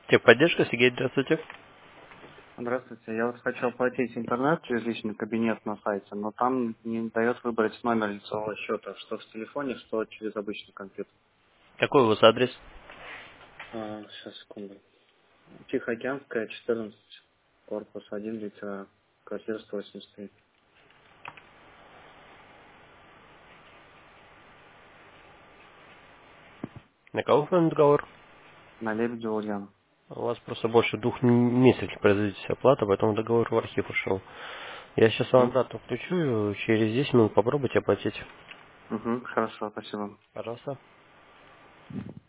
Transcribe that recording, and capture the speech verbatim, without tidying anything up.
Техподдержка, Сергей, здравствуйте. Здравствуйте. Я вот хочу оплатить интернет через личный кабинет на сайте, но там не дает выбрать номер лицевого счета, что в телефоне, что через обычный компьютер. Какой у вас адрес? А, сейчас, секунду. Тихоокеанская, четырнадцать, корпус один, литера, квартира сто восемьдесят три. На кого оформлен договор? На Лебедева Ульяна. У вас просто больше двух м- месяцев производите оплата, поэтому договор в архив ушел. Я сейчас вам Угу. обратно включу, через десять минут попробуйте оплатить. Угу, хорошо, спасибо. Пожалуйста.